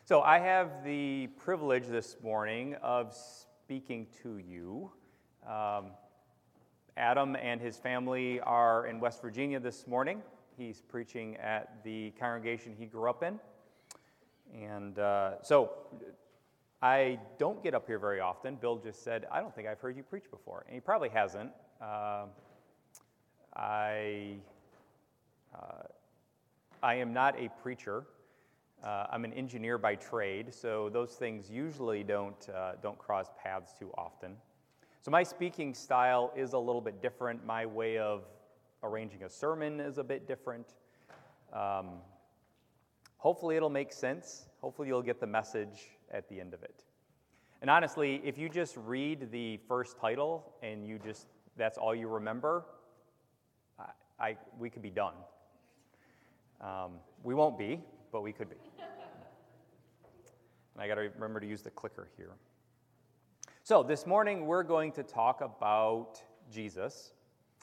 So I have the privilege this morning of speaking to you. Adam and his family are in West Virginia this morning. He's preaching at the congregation he grew up in. And so I don't get up here very often. Bill just said, I don't think I've heard you preach before. And he probably hasn't. I am not a preacher. I'm an engineer by trade, so those things usually don't cross paths too often. So my speaking style is a little bit different. My way of arranging a sermon is a bit different. Hopefully it'll make sense. Hopefully you'll get the message at the end of it. And honestly, if you just read the first title and that's all you remember, we could be done. We won't be, but we could be. And I got to remember to use the clicker here. So this morning we're going to talk about Jesus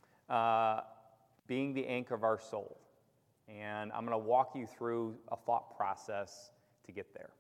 being the anchor of our soul. And I'm going to walk you through a thought process to get there.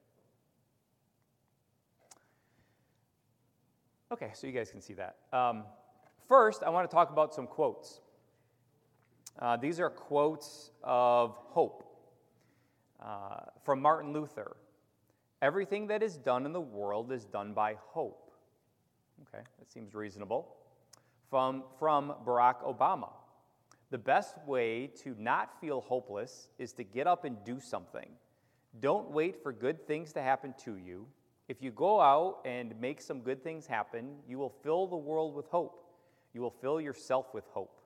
Okay, so you guys can see that. First, I want to talk about some quotes. These are quotes of hope from Martin Luther. Everything that is done in the world is done by hope. Okay, that seems reasonable. From Barack Obama. The best way to not feel hopeless is to get up and do something. Don't wait for good things to happen to you. If you go out and make some good things happen, you will fill the world with hope. You will fill yourself with hope.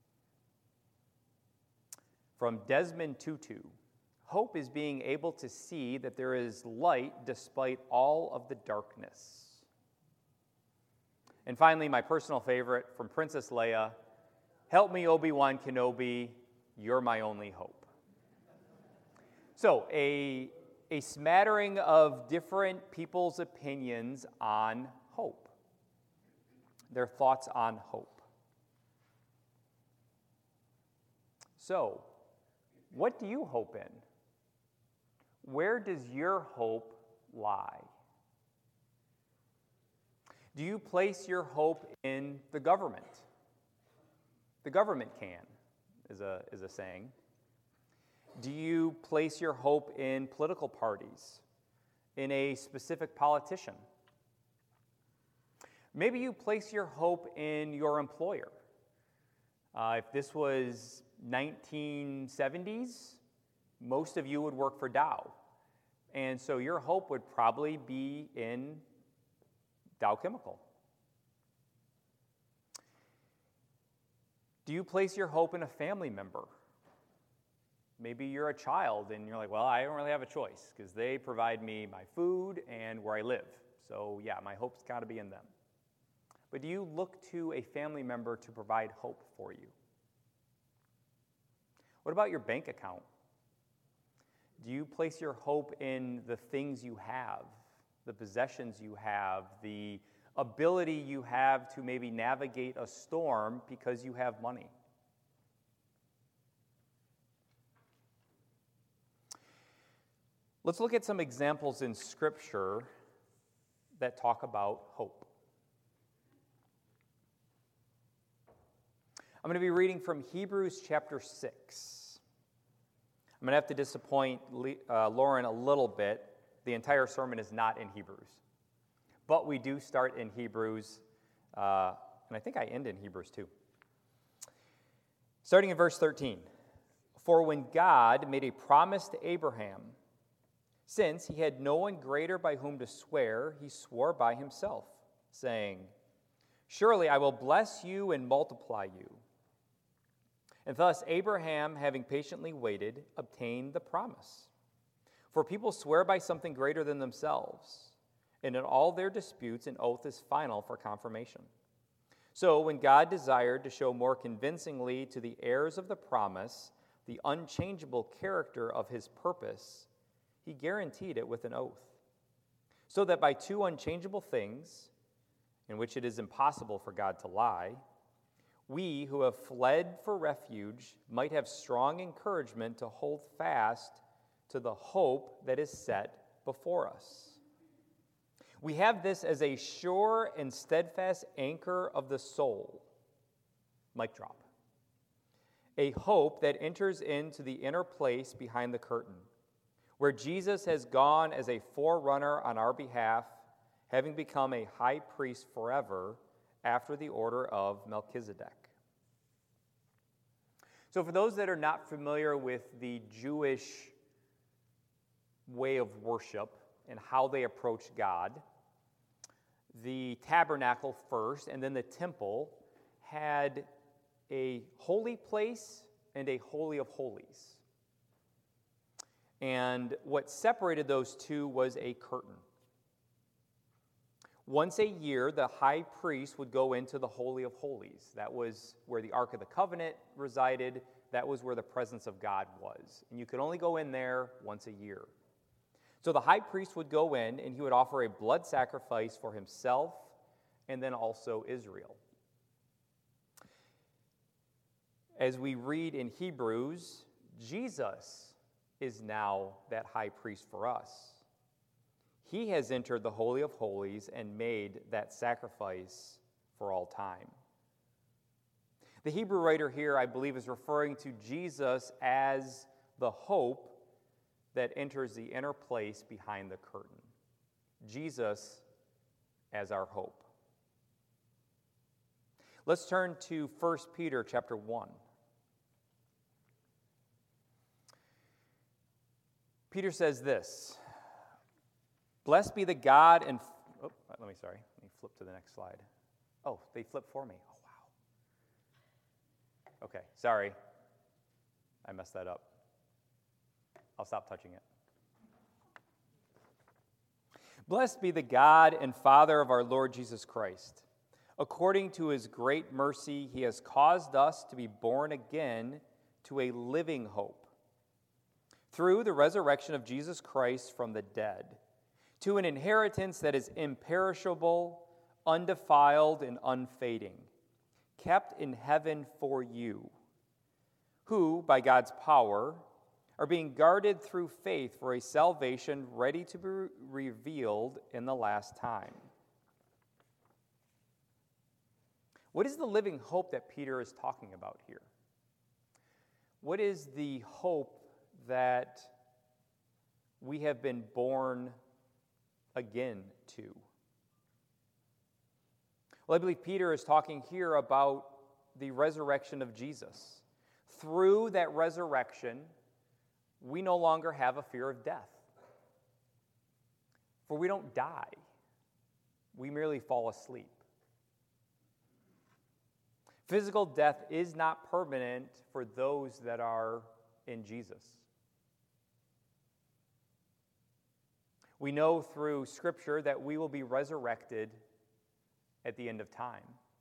From Desmond Tutu, hope is being able to see that there is light despite all of the darkness. And finally, my personal favorite from Princess Leia, help me, Obi-Wan Kenobi, you're my only hope. So, a smattering of different people's opinions on hope, their thoughts on hope. So, what do you hope in? Where does your hope lie? Do you place your hope in the government? The government can, is a saying. Do you place your hope in political parties, in a specific politician? Maybe you place your hope in your employer. If this was 1970s, most of you would work for Dow. And so your hope would probably be in Dow Chemical. Do you place your hope in a family member? Maybe you're a child and you're like, well, I don't really have a choice because they provide me my food and where I live. So yeah, my hope's got to be in them. But do you look to a family member to provide hope for you? What about your bank account? Do you place your hope in the things you have, the possessions you have, the ability you have to maybe navigate a storm because you have money? Let's look at some examples in Scripture that talk about hope. I'm going to be reading from Hebrews chapter 6. I'm going to have to disappoint Lauren a little bit. The entire sermon is not in Hebrews. But we do start in Hebrews, and I think I end in Hebrews too. Starting in verse 13. For when God made a promise to Abraham, since he had no one greater by whom to swear, he swore by himself, saying, surely I will bless you and multiply you. And thus Abraham, having patiently waited, obtained the promise. For people swear by something greater than themselves, and in all their disputes an oath is final for confirmation. So when God desired to show more convincingly to the heirs of the promise the unchangeable character of his purpose, he guaranteed it with an oath, so that by two unchangeable things, in which it is impossible for God to lie, we who have fled for refuge might have strong encouragement to hold fast to the hope that is set before us. We have this as a sure and steadfast anchor of the soul. Mic drop. A hope that enters into the inner place behind the curtain, where Jesus has gone as a forerunner on our behalf, having become a high priest forever after the order of Melchizedek. So for those that are not familiar with the Jewish way of worship and how they approach God, the tabernacle first and then the temple had a holy place and a holy of holies. And what separated those two was a curtain. Once a year, the high priest would go into the Holy of Holies. That was where the Ark of the Covenant resided. That was where the presence of God was. And you could only go in there once a year. So the high priest would go in and he would offer a blood sacrifice for himself and then also Israel. As we read in Hebrews, Jesus is now that high priest for us. He has entered the Holy of Holies and made that sacrifice for all time. The Hebrew writer here, I believe, is referring to Jesus as the hope that enters the inner place behind the curtain. Jesus as our hope. Let's turn to 1 Peter chapter 1. Peter says this, "Blessed be the God and..." Let me flip to the next slide. Oh, they flipped for me. Oh, wow. Okay, sorry. I messed that up. I'll stop touching it. "Blessed be the God and Father of our Lord Jesus Christ. According to his great mercy, he has caused us to be born again to a living hope, through the resurrection of Jesus Christ from the dead, to an inheritance that is imperishable, undefiled, and unfading, kept in heaven for you, who, by God's power, are being guarded through faith for a salvation ready to be revealed in the last time." What is the living hope that Peter is talking about here? What is the hope that we have been born again to? Well, I believe Peter is talking here about the resurrection of Jesus. Through that resurrection, we no longer have a fear of death. For we don't die. We merely fall asleep. Physical death is not permanent for those that are in Jesus. We know through Scripture that we will be resurrected at the end of time.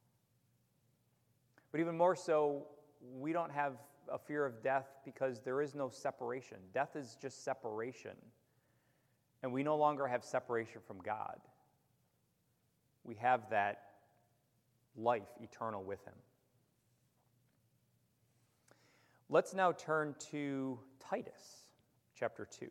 But even more so, we don't have a fear of death because there is no separation. Death is just separation. And we no longer have separation from God. We have that life eternal with him. Let's now turn to Titus chapter 2.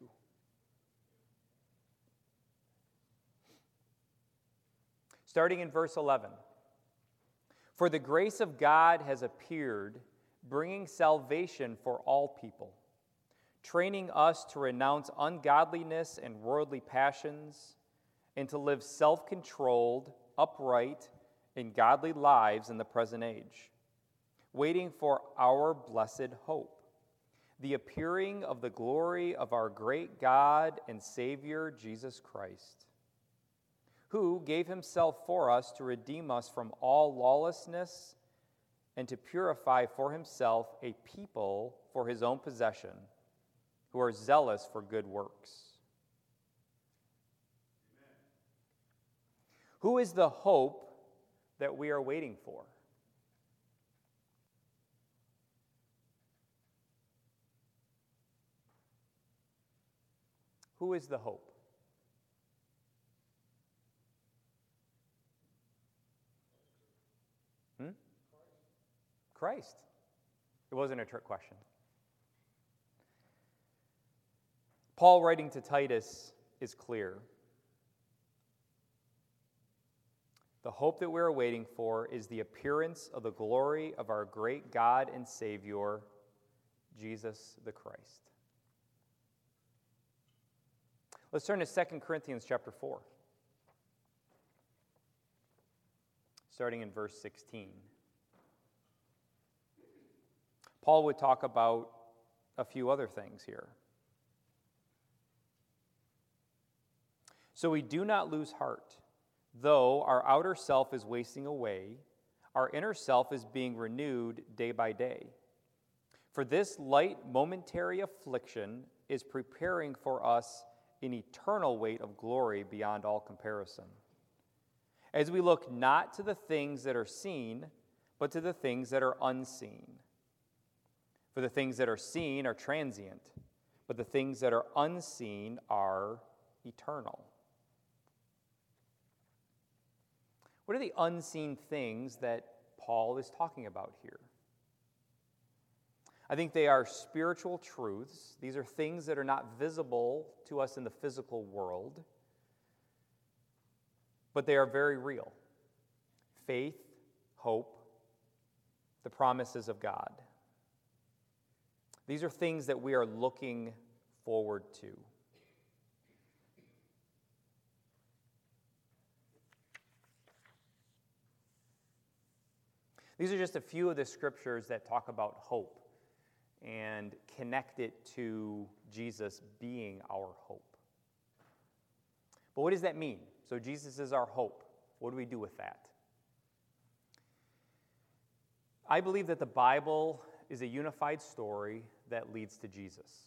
Starting in verse 11. "For the grace of God has appeared, bringing salvation for all people, training us to renounce ungodliness and worldly passions, and to live self-controlled, upright, and godly lives in the present age, waiting for our blessed hope, the appearing of the glory of our great God and Savior, Jesus Christ, who gave himself for us to redeem us from all lawlessness and to purify for himself a people for his own possession, who are zealous for good works." Amen. Who is the hope that we are waiting for? Who is the hope? Christ. It wasn't a trick question. Paul, writing to Titus, is clear. The hope that we're waiting for is the appearance of the glory of our great God and Savior, Jesus the Christ. Let's turn to 2 Corinthians chapter 4, starting in verse 16. Paul would talk about a few other things here. So we do not lose heart. Though our outer self is wasting away, our inner self is being renewed day by day. For this light momentary affliction is preparing for us an eternal weight of glory beyond all comparison. As we look not to the things that are seen, but to the things that are unseen. For the things that are seen are transient, but the things that are unseen are eternal. What are the unseen things that Paul is talking about here? I think they are spiritual truths. These are things that are not visible to us in the physical world, but they are very real. Faith, hope, the promises of God. These are things that we are looking forward to. These are just a few of the scriptures that talk about hope and connect it to Jesus being our hope. But what does that mean? So Jesus is our hope. What do we do with that? I believe that the Bible is a unified story that leads to Jesus.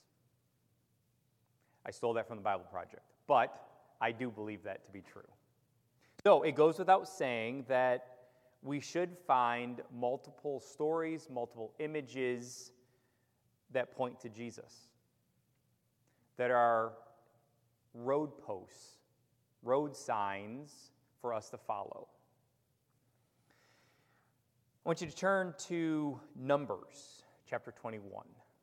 I stole that from the Bible Project, but I do believe that to be true. So it goes without saying that we should find multiple stories, multiple images that point to Jesus, that are road posts, road signs for us to follow. I want you to turn to Numbers, chapter 21.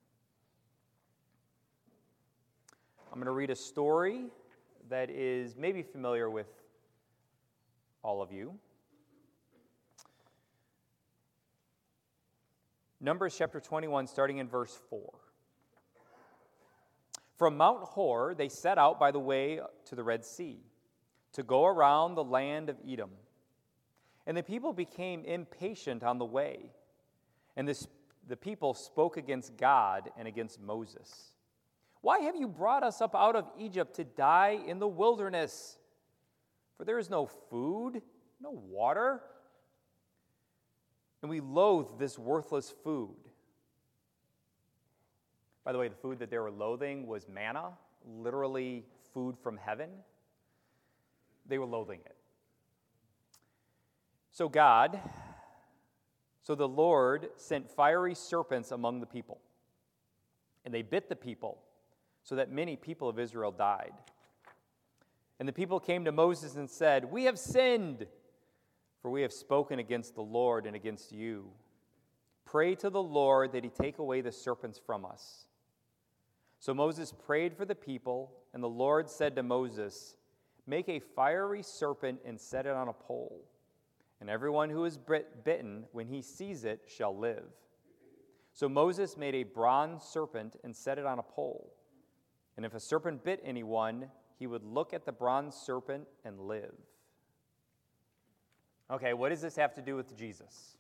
I'm going to read a story that is maybe familiar with all of you. Numbers chapter 21, starting in verse 4. From Mount Hor, they set out by the way to the Red Sea, to go around the land of Edom. And the people became impatient on the way, and the people spoke against God and against Moses. Why have you brought us up out of Egypt to die in the wilderness? For there is no food, no water, and we loathe this worthless food. By the way, the food that they were loathing was manna, literally food from heaven. They were loathing it. So the Lord sent fiery serpents among the people, and they bit the people, so that many people of Israel died. And the people came to Moses and said, "We have sinned, for we have spoken against the Lord and against you. Pray to the Lord that he take away the serpents from us." So Moses prayed for the people, and the Lord said to Moses, "Make a fiery serpent and set it on a pole, and everyone who is bitten, when he sees it, shall live." So Moses made a bronze serpent and set it on a pole. And if a serpent bit anyone, he would look at the bronze serpent and live. Okay, what does this have to do with Jesus?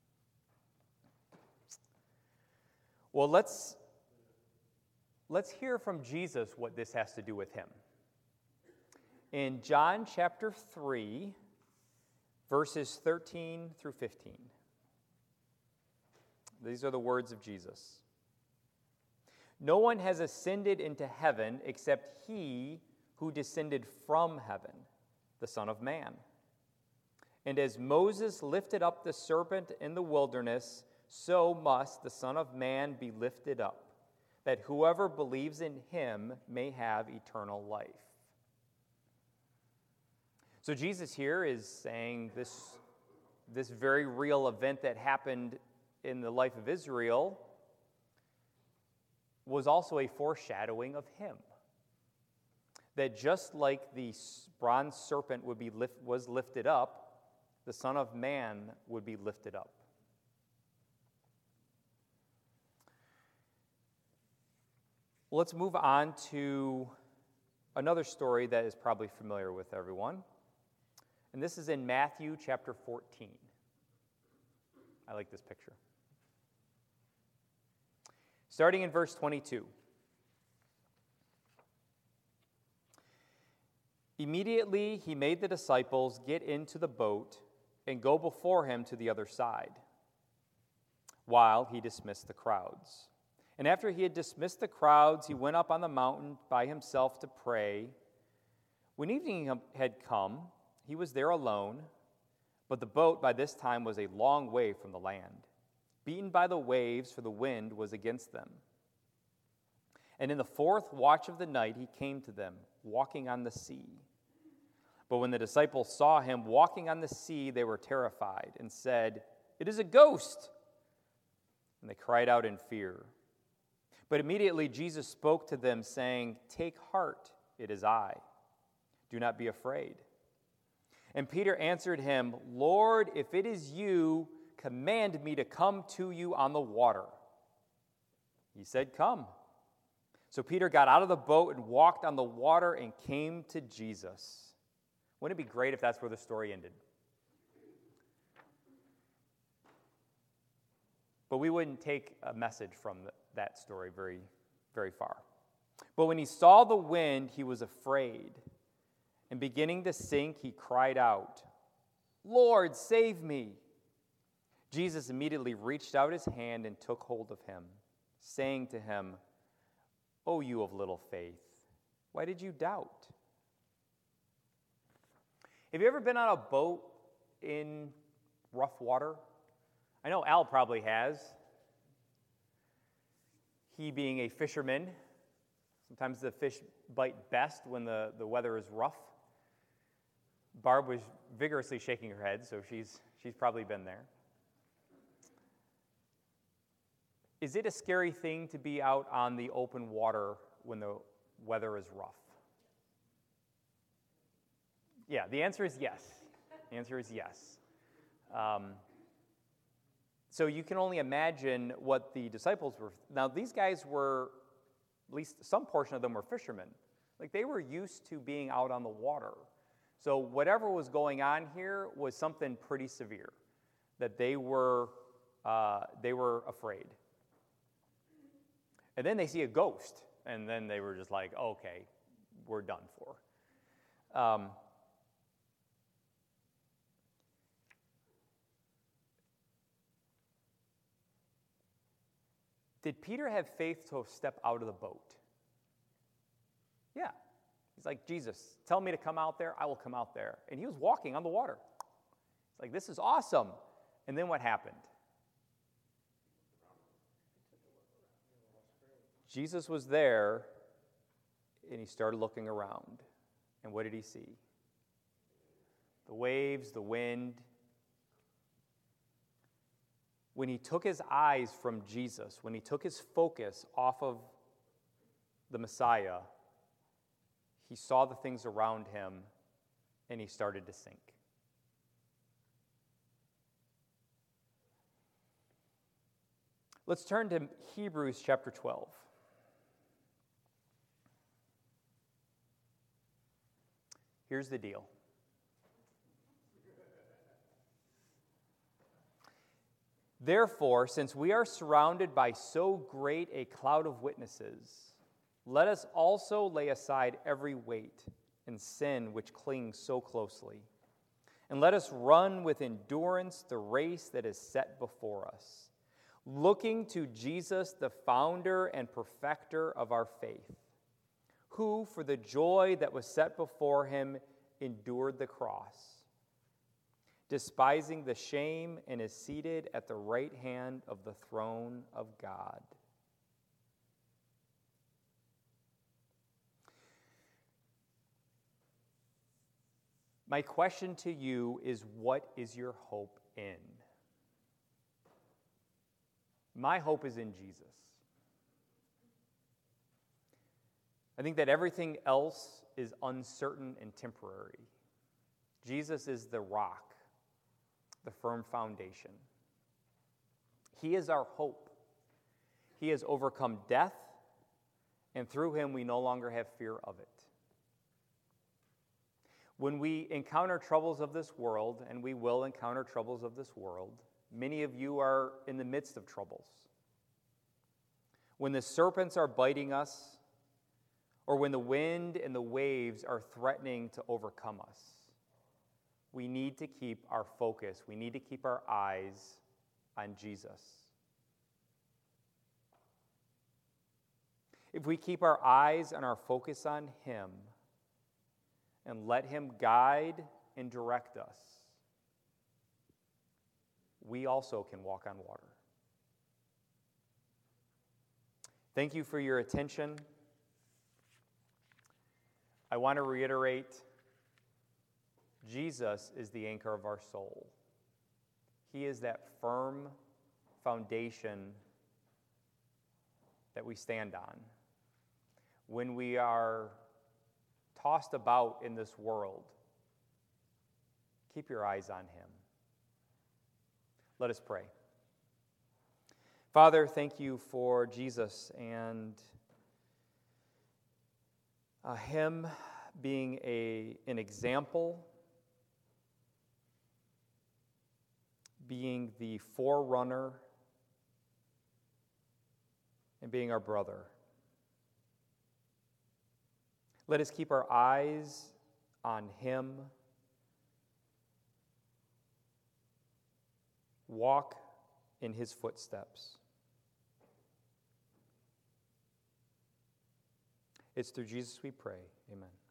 Well, let's hear from Jesus what this has to do with him. In John chapter 3, verses 13 through 15. These are the words of Jesus. "No one has ascended into heaven except he who descended from heaven, the Son of Man. And as Moses lifted up the serpent in the wilderness, so must the Son of Man be lifted up, that whoever believes in him may have eternal life." So Jesus here is saying this very real event that happened in the life of Israel was also a foreshadowing of him. that just like the bronze serpent was lifted up, the Son of Man would be lifted up. Let's move on to another story that is probably familiar with everyone. And this is in Matthew chapter 14. I like this picture. Starting in verse 22. Immediately he made the disciples get into the boat and go before him to the other side, while he dismissed the crowds. And after he had dismissed the crowds, he went up on the mountain by himself to pray. When evening had come, he was there alone, but the boat by this time was a long way from the land, beaten by the waves, for the wind was against them. And in the fourth watch of the night he came to them, walking on the sea. But when the disciples saw him walking on the sea, they were terrified and said, "It is a ghost!" And they cried out in fear. But immediately Jesus spoke to them, saying, "Take heart, it is I. Do not be afraid." And Peter answered him, "Lord, if it is you, command me to come to you on the water." He said, "Come." So Peter got out of the boat and walked on the water and came to Jesus. Wouldn't it be great if that's where the story ended? But we wouldn't take a message from that story very, very far. But when he saw the wind, he was afraid. And beginning to sink, he cried out, "Lord, save me." Jesus immediately reached out his hand and took hold of him, saying to him, "O you of little faith, why did you doubt?" Have you ever been on a boat in rough water? I know Al probably has. He being a fisherman, sometimes the fish bite best when the weather is rough. Barb was vigorously shaking her head, so she's probably been there. Is it a scary thing to be out on the open water when the weather is rough? Yeah, the answer is yes. The answer is yes. So you can only imagine what the disciples were. Now, these guys were, at least some portion of them were fishermen. Like, they were used to being out on the water. So whatever was going on here was something pretty severe, that they were afraid. And then they see a ghost, and then they were just like, okay, we're done for. Did Peter have faith to step out of the boat? Yeah. He's like, "Jesus, tell me to come out there, I will come out there." And he was walking on the water. It's like, this is awesome. And then what happened? Jesus was there, and he started looking around. And what did he see? The waves, the wind. When he took his eyes from Jesus, when he took his focus off of the Messiah, he saw the things around him, and he started to sink. Let's turn to Hebrews chapter 12. Here's the deal. Therefore, since we are surrounded by so great a cloud of witnesses, let us also lay aside every weight and sin which clings so closely, and let us run with endurance the race that is set before us, looking to Jesus, the founder and perfecter of our faith, who, for the joy that was set before him, endured the cross, despising the shame, and is seated at the right hand of the throne of God. My question to you is, what is your hope in? My hope is in Jesus. I think that everything else is uncertain and temporary. Jesus is the rock, the firm foundation. He is our hope. He has overcome death, and through him we no longer have fear of it. When we encounter troubles of this world, and we will encounter troubles of this world, many of you are in the midst of troubles. When the serpents are biting us, or when the wind and the waves are threatening to overcome us, we need to keep our focus. We need to keep our eyes on Jesus. If we keep our eyes and our focus on him and let him guide and direct us, we also can walk on water. Thank you for your attention. I want to reiterate, Jesus is the anchor of our soul. He is that firm foundation that we stand on. When we are tossed about in this world, keep your eyes on him. Let us pray. Father, thank you for Jesus and him being an example, being the forerunner, and being our brother. Let us keep our eyes on him. Walk in his footsteps. It's through Jesus we pray. Amen.